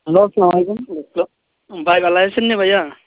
Hello, আসসালামু আলাইকুম। ভাই ভালো আছেন নি ভাইয়া?